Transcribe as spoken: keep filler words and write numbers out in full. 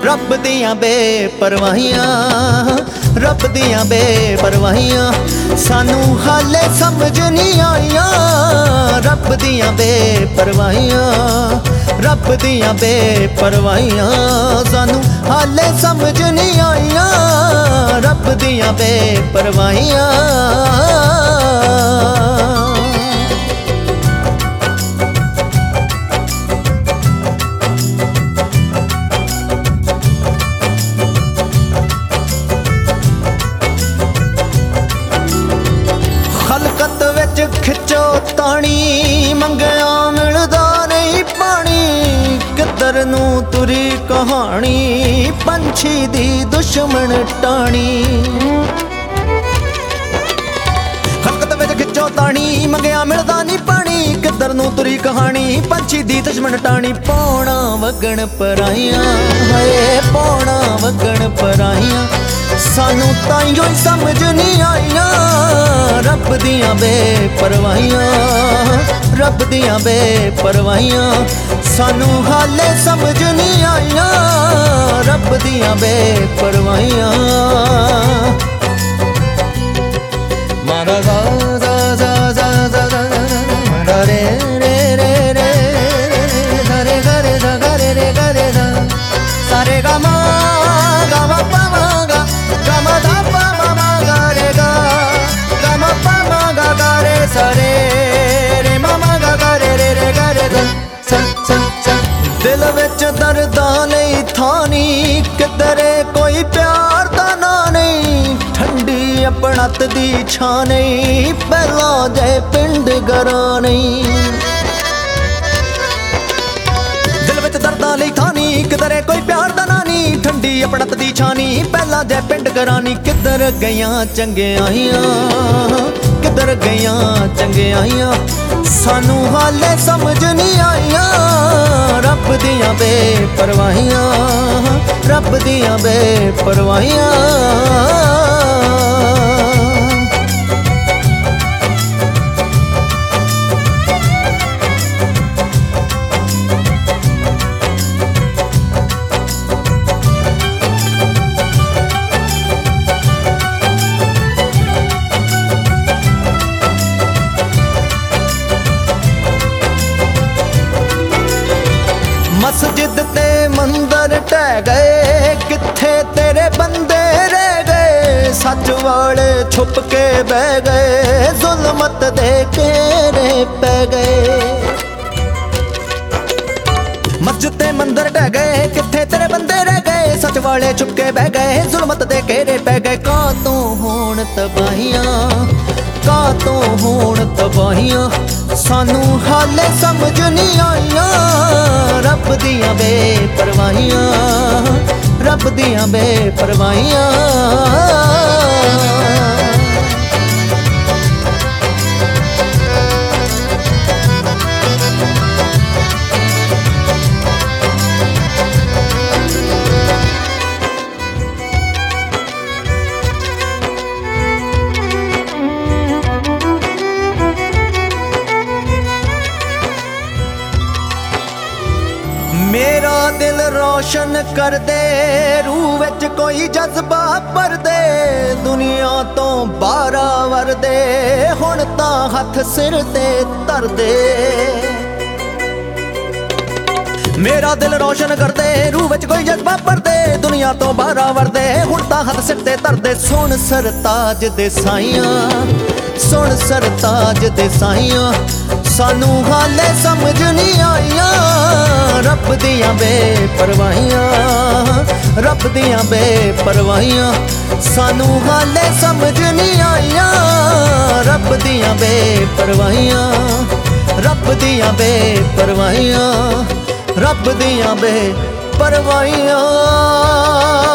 रब दियां बेपरवाहियां, रब दियां बेपरवाहियां सानू हाले समझ नहीं आईयां। रब दियां बेपरवाहियां, रब दियां बेपरवाहियां सानू हाले समझ नहीं आईयां। रब दियां बेपरवाहियां। खलकत विच खिचो ताणी, मंगया मिलदा नहीं पानी। किधर नू तुरी कहानी, पंछी दी दुश्मन टाणी। खलकत विच खिचो ताणी, मंगया मिलदा नहीं पानी। किधर नू तुरी कहानी, पंछी दी दुश्मन टाणी। पौना वगण पराइयां, हाय पौना वगण पराइयां सानू ताइयों ही समझ नहीं आईयां। रब दियां बेपरवाहियां, रब दियां बेपरवाहियां सानू हाले समझ नहीं आईयां। रब दियां बेपरवाहियां। मारा गा गा गा गा गा गा गा रे रे रे रे गा रे गा रे गा रे रे गा रे गा सारे गा मा गा मा पा मा गा गा मा धा पा मा मा गा रे गा गा मा पा मा गा गा रे सा रे रे मा मा गा गा रे रे रे गा रे गा सा सा सा। दिल विच दर्दां लई थां नहीं, किधरे कोई प्यार दा ना नहीं। ठंडी अपनत दी छां नहीं, पहला जय पिंड गरा नहीं। दिल विच दर्दां लई थां नहीं, किधरे कोई प्यार दा ना नहीं। ठंडी अपनत दी छां नहीं, पहला जय पिंड गरा नहीं। किधर गईयां चंगियाइयां, किधर गईयां चंगियाइयां सानू हाले समझ नहीं आईयां। रब दियां बेपरवाहियां, रब दियां बेपरवाहियां। मस्जिद ते मंदिर टह गए, किथे तेरे बंदे रह गए। सच वाले छुप के बह गए, जुल्मत दे घेरे पै गए। मस्जिद ते मंदिर टह गए, किथे तेरे बंदे रह गए। सच वाले छुप के बह गए, जुल्मत दे घेरे पै गए। का तू होण तबाहियां, का तू होण तबाहियां सानू हाले समझ नहीं आईयां। रब दियां बेपरवाहियां, रब दियां बेपरवाहियां। मेरा दिल रोशन कर दे, रूह विच कोई जज्बा भर दे। दुनिया तो बारा वर दे, हुण तां हथ सिर ते धर दे। मेरा दिल रोशन कर दे, रूह विच कोई जज्बा भर दे। दुनिया तो बारा वर दे, हुण तां हथ सिर ते धर दे। सुन सरताज दे साइयां, सुन सरताज दे साइयां सानू हाले समझ नहीं आईयां। रब दियां बेपरवाहियां, रब दियां बेपरवाहियां सानू हाले समझ नहीं आईयां। रब दियां बेपरवाहियां, रब दियां बेपरवाहियां, रब दियां बेपरवाहियां।